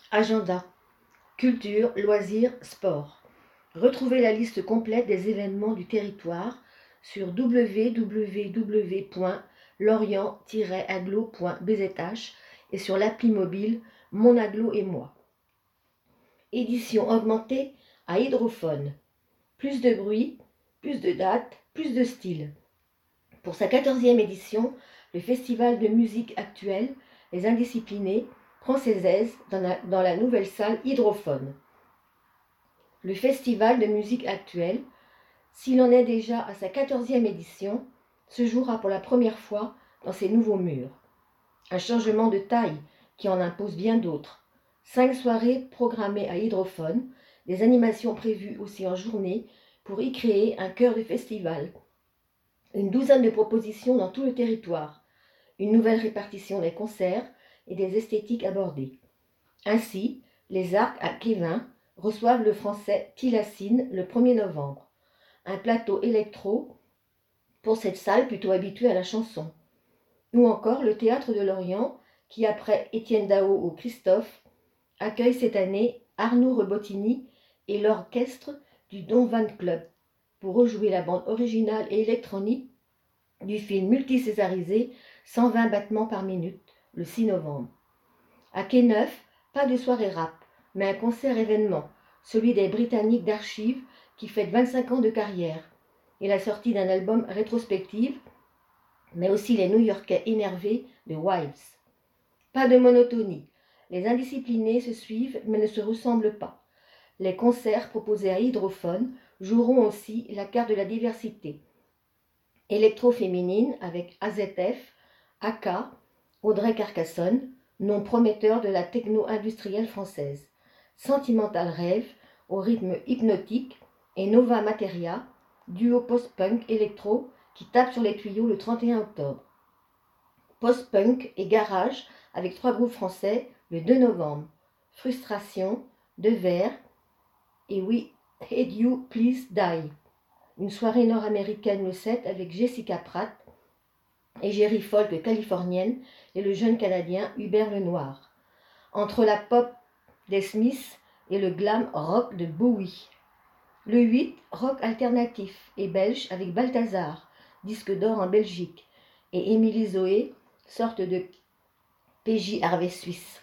Agenda, culture, loisirs, sport. Retrouvez la liste complète des événements du territoire sur www.lorient-aglo.bzh et sur l'appli mobile Mon Aglo et moi. Édition augmentée à Hydrophone. Plus de bruit, plus de dates, plus de style. Pour sa 14e édition, le festival de musique actuelle, Les Indisciplinés, prend ses aises dans la nouvelle salle Hydrophone. Le festival de musique actuelle, s'il en est déjà à sa 14e édition, se jouera pour la première fois dans ces nouveaux murs. Un changement de taille qui en impose bien d'autres. 5 soirées programmées à Hydrophone, des animations prévues aussi en journée pour y créer un cœur de festival. Une douzaine de propositions dans tout le territoire, une nouvelle répartition des concerts et des esthétiques abordées. Ainsi, les Arcs à Kévin reçoivent le français Tilassine le 1er novembre. Un plateau électro pour cette salle plutôt habituée à la chanson. Ou encore le Théâtre de Lorient, qui après Étienne Dao ou Christophe, accueille cette année Arnaud Rebottini et l'orchestre du Don Van Club pour rejouer la bande originale et électronique du film multicésarisé 120 battements par minute, le 6 novembre. À Quai Neuf, pas de soirée rap, mais un concert événement, celui des Britanniques d'Archives qui fêtent 25 ans de carrière, et la sortie d'un album rétrospective, mais aussi les New-Yorkais énervés de Wives. Pas de monotonie, les indisciplinés se suivent mais ne se ressemblent pas. Les concerts proposés à Hydrophone joueront aussi la carte de la diversité. Électro-féminine avec AZF, AK, Audrey Carcassonne, nom prometteur de la techno-industrielle française. Sentimental Rêve, au rythme hypnotique, et Nova Materia, duo post-punk électro qui tape sur les tuyaux le 31 octobre. Post-punk et garage avec 3 groupes français le 2 novembre. Frustration, De Verre et We Hate You Please Die. Une soirée nord-américaine le 7 avec Jessica Pratt, égérie folk californienne et le jeune Canadien Hubert Lenoir. Entre la pop des Smiths et le glam rock de Bowie. Le 8, rock alternatif et belge avec Balthazar, disque d'or en Belgique, et Émilie Zoé, sorte de PJ Harvey suisse.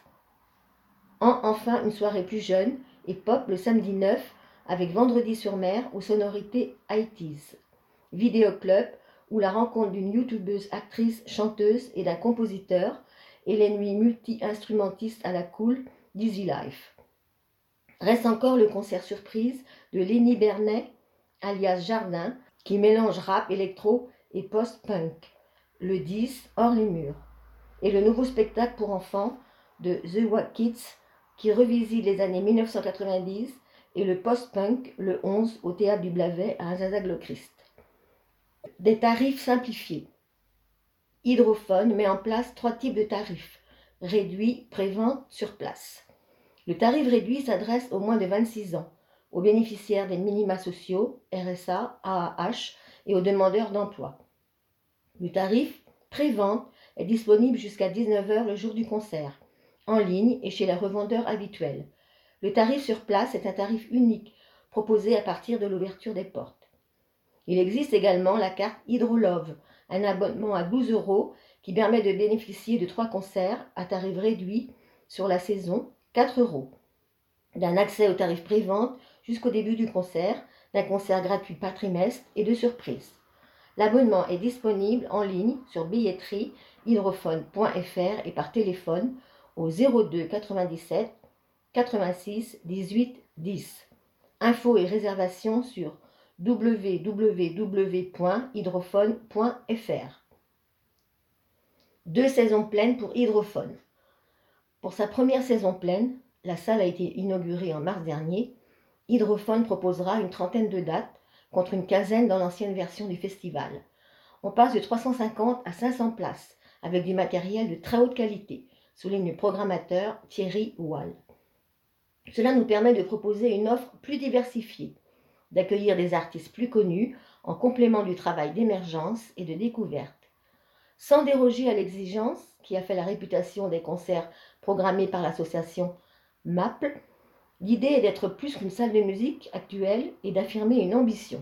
Enfin, une soirée plus jeune et pop le samedi 9 avec Vendredi sur mer aux sonorités 80s. Vidéoclub où la rencontre d'une youtubeuse actrice chanteuse et d'un compositeur et les nuits multi-instrumentistes à la cool d'Easy Life. Reste encore le concert surprise de Lenny Bernet, alias Jardin, qui mélange rap, électro et post-punk, le 10 hors les murs. Et le nouveau spectacle pour enfants de The Wack Kids, qui revisite les années 1990, et le post-punk le 11 au Théâtre du Blavet à Azazaglo-Christ. Des tarifs simplifiés. Hydrophone met en place 3 types de tarifs. Réduit, prévente, sur place. Le tarif réduit s'adresse aux moins de 26 ans, aux bénéficiaires des minima sociaux, RSA, AAH et aux demandeurs d'emploi. Le tarif pré-vente est disponible jusqu'à 19h le jour du concert, en ligne et chez les revendeurs habituels. Le tarif sur place est un tarif unique, proposé à partir de l'ouverture des portes. Il existe également la carte Hydrolove, un abonnement à 12 € qui permet de bénéficier de 3 concerts à tarif réduit sur la saison, 4 €, d'un accès au tarif pré-vente jusqu'au début du concert, d'un concert gratuit par trimestre et de surprises. L'abonnement est disponible en ligne sur billetterie hydrophone.fr et par téléphone au 02 97 86 18 10. Infos et réservations sur www.hydrophone.fr. 2 saisons pleines pour Hydrophone. Pour sa première saison pleine, la salle a été inaugurée en mars dernier, Hydrophone proposera une trentaine de dates contre une quinzaine dans l'ancienne version du festival. On passe de 350 à 500 places, avec du matériel de très haute qualité, souligne le programmateur Thierry Wall. Cela nous permet de proposer une offre plus diversifiée, d'accueillir des artistes plus connus en complément du travail d'émergence et de découverte. Sans déroger à l'exigence qui a fait la réputation des concerts programmés par l'association MAPL, l'idée est d'être plus qu'une salle de musique actuelle et d'affirmer une ambition.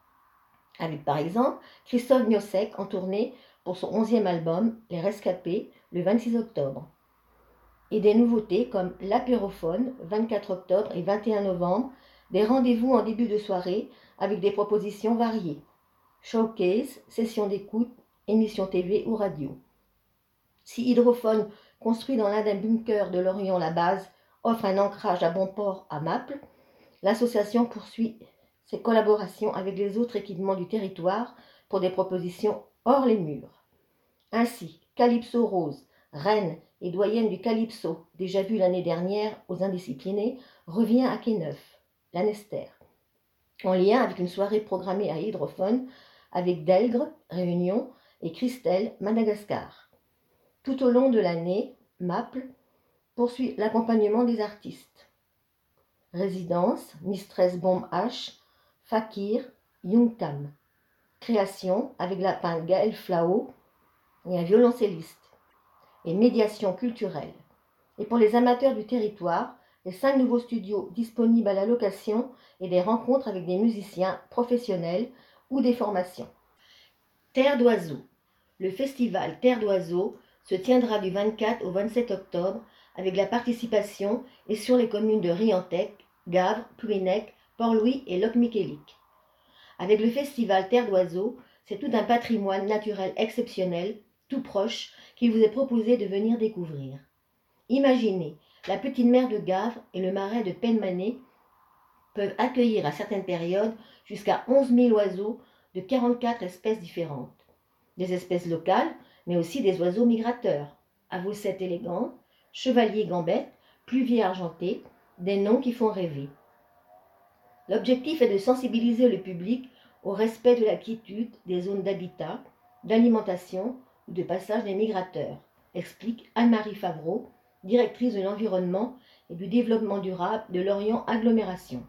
Avec par exemple Christophe Gnosek en tournée pour son 11e album Les Rescapés le 26 octobre. Et des nouveautés comme l'apérophone 24 octobre et 21 novembre, des rendez-vous en début de soirée avec des propositions variées. Showcase, sessions d'écoute, émissions TV ou radio. Si Hydrophone, construit dans l'un des bunkers de Lorient-la-Base, offre un ancrage à bon port à Maples, l'association poursuit ses collaborations avec les autres équipements du territoire pour des propositions hors les murs. Ainsi, Calypso Rose, reine et doyenne du Calypso, déjà vue l'année dernière aux Indisciplinés, revient à Quai-Neuf, la Nester, en lien avec une soirée programmée à Hydrophone avec Delgre, Réunion, et Christelle, Madagascar. Tout au long de l'année, MAPL poursuit l'accompagnement des artistes. Résidence, Mistress Bomb H, Fakir, Youngtam. Création avec la peintre Gaëlle Flao et un violoncelliste. Et médiation culturelle. Et pour les amateurs du territoire, les 5 nouveaux studios disponibles à la location et des rencontres avec des musiciens professionnels ou des formations. Terre d'oiseaux. Le festival Terre d'oiseaux se tiendra du 24 au 27 octobre avec la participation et sur les communes de Riantec, Gavre, Plouhinec, Port-Louis et Locmiquélic. Avec le festival Terre d'oiseaux, c'est tout un patrimoine naturel exceptionnel, tout proche, qu'il vous est proposé de venir découvrir. Imaginez, la petite mer de Gavre et le marais de Penmané peuvent accueillir à certaines périodes jusqu'à 11 000 oiseaux de 44 espèces différentes. Des espèces locales, mais aussi des oiseaux migrateurs, avocette élégante, chevalier gambette, pluvier argenté, des noms qui font rêver. L'objectif est de sensibiliser le public au respect de la quiétude des zones d'habitat, d'alimentation ou de passage des migrateurs, explique Anne-Marie Favreau, directrice de l'environnement et du développement durable de Lorient Agglomération.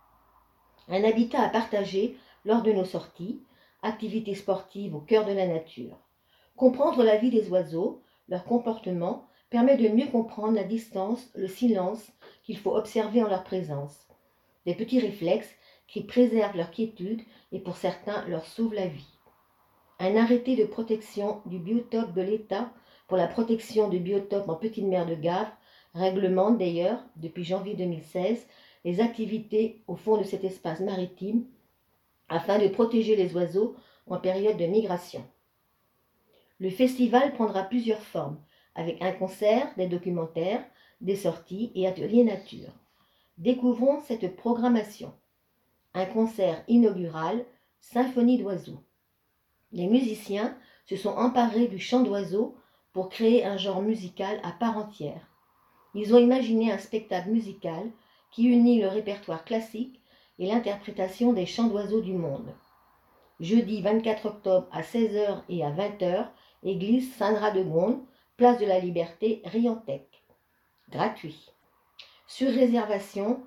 Un habitat à partager lors de nos sorties, activités sportives au cœur de la nature. Comprendre la vie des oiseaux, leur comportement, permet de mieux comprendre la distance, le silence qu'il faut observer en leur présence. Des petits réflexes qui préservent leur quiétude et pour certains leur sauvent la vie. Un arrêté de protection du biotope de l'État pour la protection du biotope en petite mer de Gavre réglemente d'ailleurs, depuis janvier 2016, les activités au fond de cet espace maritime afin de protéger les oiseaux en période de migration. Le festival prendra plusieurs formes, avec un concert, des documentaires, des sorties et ateliers nature. Découvrons cette programmation. Un concert inaugural, Symphonie d'oiseaux. Les musiciens se sont emparés du chant d'oiseaux pour créer un genre musical à part entière. Ils ont imaginé un spectacle musical qui unit le répertoire classique et l'interprétation des chants d'oiseaux du monde. Jeudi 24 octobre à 16h et à 20h, église Saint-Radegonde, place de la Liberté, Riantec. Gratuit. Sur réservation,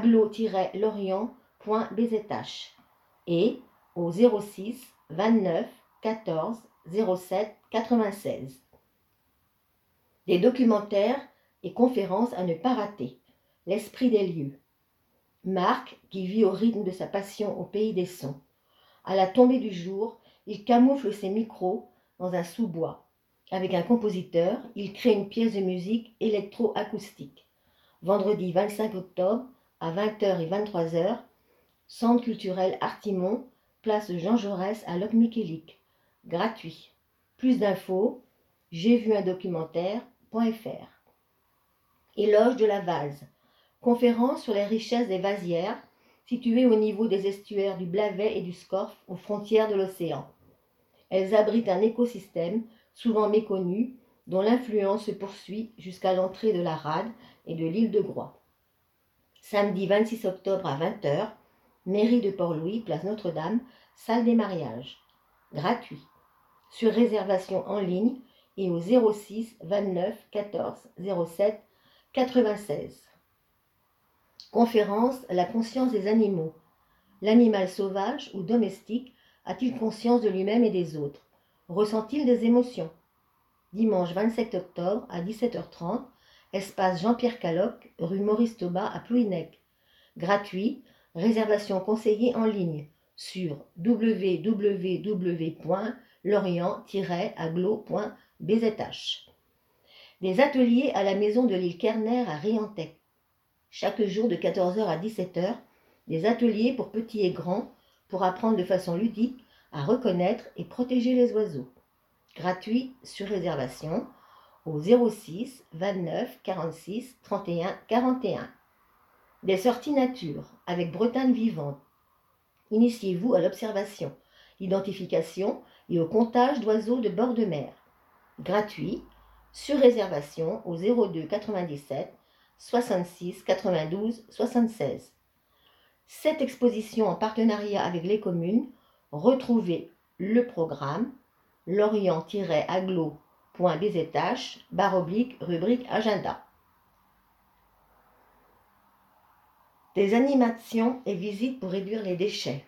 aglo-lorient.bzh et au 06 29 14 07 96. Des documentaires et conférences à ne pas rater. L'esprit des lieux. Marc, qui vit au rythme de sa passion au pays des sons. À la tombée du jour, il camoufle ses micros dans un sous-bois. Avec un compositeur, il crée une pièce de musique électro-acoustique. Vendredi 25 octobre, à 20h et 23h, Centre culturel Artimon, place Jean Jaurès à Locmiquélic. Gratuit. Plus d'infos, j'ai vu un documentaire.fr. Éloge de la vase. Conférence sur les richesses des vasières, situées au niveau des estuaires du Blavet et du Scorff, aux frontières de l'océan. Elles abritent un écosystème, souvent méconnu, dont l'influence se poursuit jusqu'à l'entrée de la Rade et de l'île de Groix. Samedi 26 octobre à 20h, mairie de Port-Louis, place Notre-Dame, salle des mariages. Gratuit. Sur réservation en ligne et au 06 29 14 07 96. Conférence La conscience des animaux. L'animal sauvage ou domestique a-t-il conscience de lui-même et des autres? Ressent-il des émotions? Dimanche 27 octobre à 17h30, espace Jean-Pierre Caloc, rue Maurice Toba à Plouhinec. Gratuit, réservation conseillée en ligne sur www.lorient-aglo.bzh. Des ateliers à la maison de l'île Kerner à Riantec. Chaque jour de 14 h à 17 h, des ateliers pour petits et grands pour apprendre de façon ludique à reconnaître et protéger les oiseaux. Gratuit sur réservation au 06 29 46 31 41. Des sorties nature avec Bretagne vivante. Initiez-vous à l'observation, l'identification et au comptage d'oiseaux de bord de mer. Gratuit sur réservation au 02 97 66 92 76. Cette exposition en partenariat avec les communes, retrouvez le programme lorient-aglo.bzh rubrique agenda. Des animations et visites pour réduire les déchets.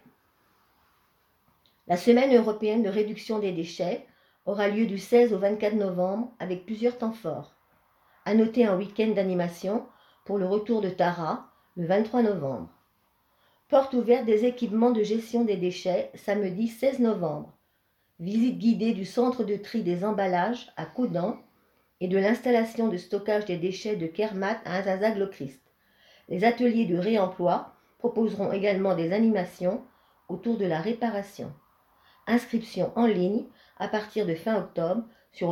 La Semaine européenne de réduction des déchets aura lieu du 16 au 24 novembre avec plusieurs temps forts. À noter un week-end d'animation pour le retour de Tara le 23 novembre. Porte ouverte des équipements de gestion des déchets samedi 16 novembre. Visite guidée du centre de tri des emballages à Caudan et de l'installation de stockage des déchets de Kermat à Azazag-le-Christ. Les ateliers de réemploi proposeront également des animations autour de la réparation. Inscription en ligne à partir de fin octobre sur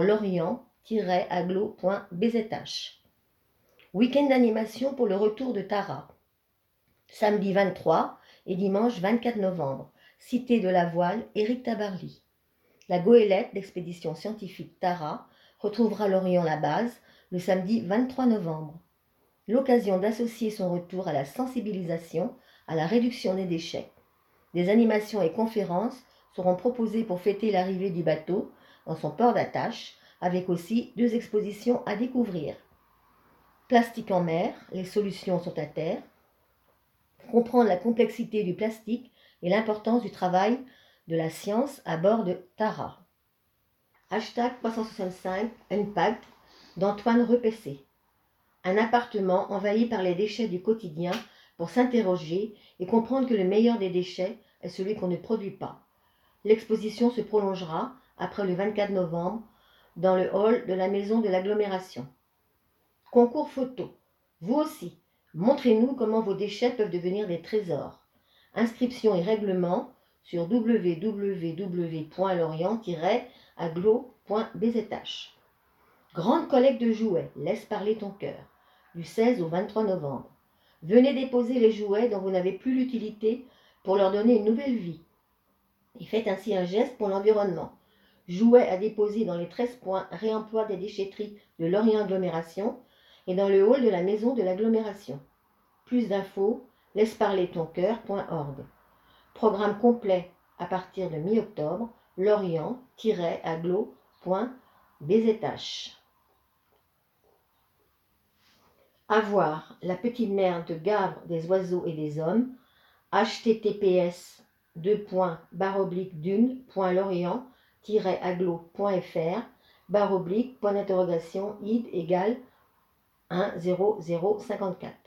lorient-aglo.bzh. Week-end d'animation pour le retour de Tara. Samedi 23 et dimanche 24 novembre. Cité de la Voile, Éric Tabarly. La goélette d'expédition scientifique Tara retrouvera Lorient-la-Base le samedi 23 novembre. L'occasion d'associer son retour à la sensibilisation à la réduction des déchets. Des animations et conférences seront proposées pour fêter l'arrivée du bateau dans son port d'attache, avec aussi 2 expositions à découvrir. Plastique en mer, les solutions sont à terre. Comprendre la complexité du plastique et l'importance du travail de la science à bord de Tara. #365 Unpacked d'Antoine Repessé. Un appartement envahi par les déchets du quotidien pour s'interroger et comprendre que le meilleur des déchets est celui qu'on ne produit pas. L'exposition se prolongera après le 24 novembre dans le hall de la maison de l'agglomération. Concours photo. Vous aussi, montrez-nous comment vos déchets peuvent devenir des trésors. Inscription et règlement sur www.lorient-aglo.bzh. Grande collecte de jouets, laisse parler ton cœur, du 16 au 23 novembre. Venez déposer les jouets dont vous n'avez plus l'utilité pour leur donner une nouvelle vie. Et faites ainsi un geste pour l'environnement. Jouets à déposer dans les 13 points réemploi des déchetteries de Lorient Agglomération et dans le hall de la maison de l'agglomération. Plus d'infos, laisseparlertoncoeur.org. Programme complet à partir de mi-octobre, lorient-aglo.bzh. À voir La petite mer de Gavre des oiseaux et des hommes, https://dune.lorient-aglo.fr /id = 10054.